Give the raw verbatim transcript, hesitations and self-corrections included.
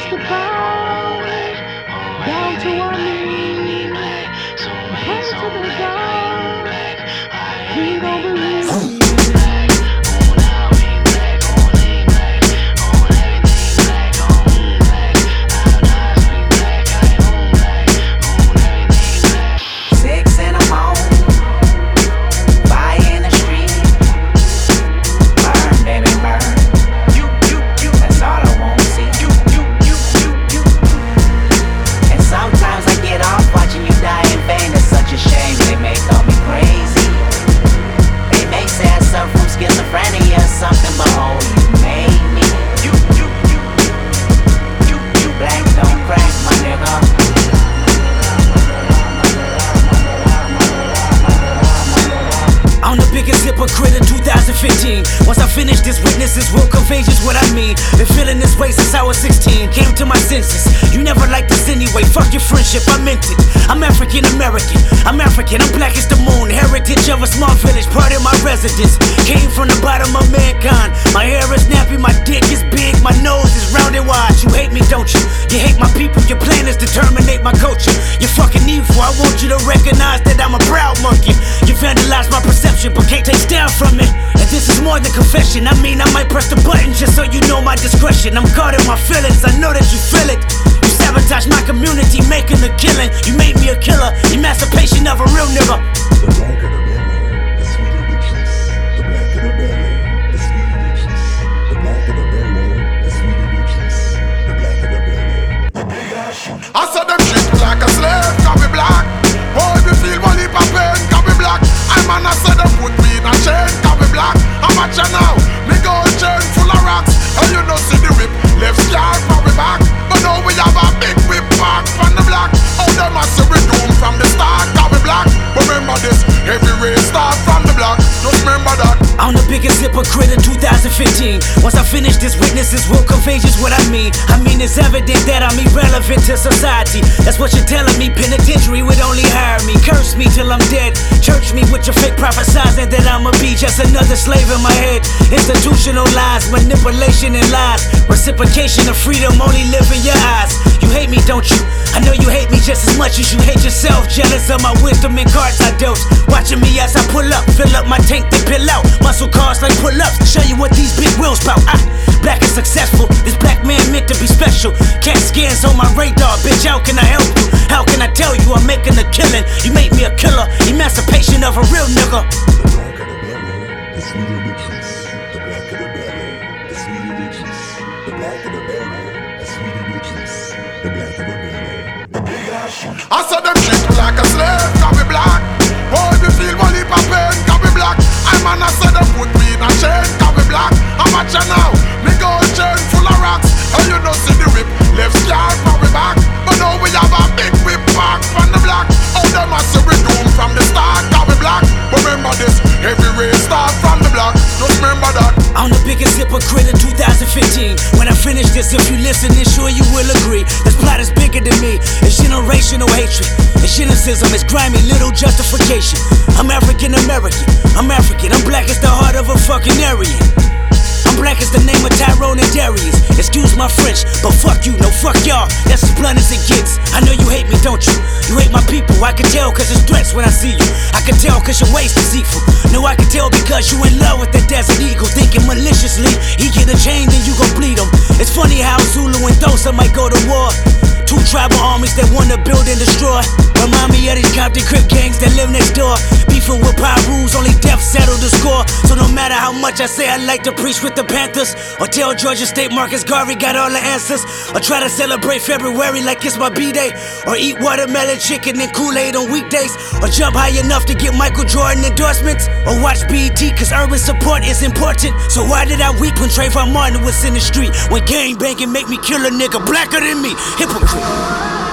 press the bow down to our knees, pray to the God. We don't believe. Hypocrite in two thousand fifteen. Once I finish this, witnesses will convey just what I mean. Been feeling this way since I was sixteen. Came to my senses. You never liked this anyway. Fuck your friendship, I meant it. I'm African American. I'm African. I'm black as the moon. Heritage of a small village, part of my residence. Came from the bottom of mankind. My hair is nappy, my dick is big, my nose is round and wide. You hate me, don't you? You hate my people. Your plan is to terminate my culture. You're fucking evil. I want you to recognize that I'm a proud monkey. You vandalized my perception, but can't take down from it. And this is more than confession. I mean, I might press the button just so you know my discretion. I'm caught in my feelings, I know that you feel it. You sabotage my community, making a killing. You made me a killer, emancipation of a real nigga. The black of the belly, the sweeter riches. The black of the belly, the sweeter riches. The black of the belly, the sweeter riches. The black of the belly, the big ass shoot. I saw them treat me like a slave, cause me black. Oh, if you feel one heap of pain, cause me black. I man, I said them put me in a chain, cause me black. I'm a now, me gold chain full of rocks. And you know see the whip, left scar for me back. But now we have a big whip back from the black. Oh, them a say we doom from the start, cause we black. But remember this, every race start from the black. Just remember that. I'm the biggest hypocrite in two thousand fifteen. Once I finish this, witnesses will convey just what I mean. I mean, it's evident that I'm irrelevant to society. That's what you're telling me. Penitentiary would only hire me. Curse me till I'm dead. Church me with your fake prophesizing that I'ma be just another slave in my head. Institutional lies, manipulation and lies. Reciprocation of freedom only live in your eyes. You hate me, don't you? I know you hate me just as much as you hate yourself. Jealous of my wisdom and cards I dose. Watching me as I pull up, fill up my tank, then pill out. Muscle cars like pull-ups, show you what these big wheels bout. I, black and successful, this black man meant to be special. Cat scans on my radar, bitch, how can I help you? How can I tell you I'm making a killing? You made me a killer, emancipation of a real nigga. The black of the belly, the sweeter riches. The black of the belly, the sweeter riches. The black of the belly, the sweeter riches. The black of the belly, the big ass shoot. I saw them treat me like a slave, cause me black. Oh, if you feel one heap of pain, cause me black. I man, I said them put me in a chain, cause me black. I'm a now, me gold chain full of rocks. And you know see the whip, left scar for me back. But now we have a big whip back from the black. Oh, them a say we doom from the start, cause we black. But remember this, every race start from the black. Just remember that. I'm the biggest hypocrite in two thousand fifteen. When I finish this, if you listen, then sure you will agree. This plot is bigger than me. It's generational hatred. It's cynicism, it's grimy, little justification. I'm African American. I'm African. I'm black as the heart of a fucking Aryan. I'm black as the name of Tyrone and Darius. Excuse my French, but fuck you, no fuck y'all. That's as blunt as it gets. I know you hate me, don't you? You hate my people, I can tell cause it's threats when I see you. I can tell cause your waist deceitful. No, I can tell because you in love with that desert eagle. Thinking maliciously, he get a chain then you gon' bleed him. It's funny how Zulu and Xhosa might go to war. Two tribal armies that wanna build and destroy. Remind me of these Compton Crip gangs that live next door. Beefing with power rules, only death settled the score. So no matter how much I say I like to preach with the Panthers, or tell Georgia State Marcus Garvey got all the answers, or try to celebrate February like it's my B-Day, or eat watermelon chicken and Kool-Aid on weekdays, or jump high enough to get Michael Jordan endorsements, or watch B E T cause urban support is important. So why did I weep when Trayvon Martin was in the street? When gang banging make me kill a nigga blacker than me? Hypocrite.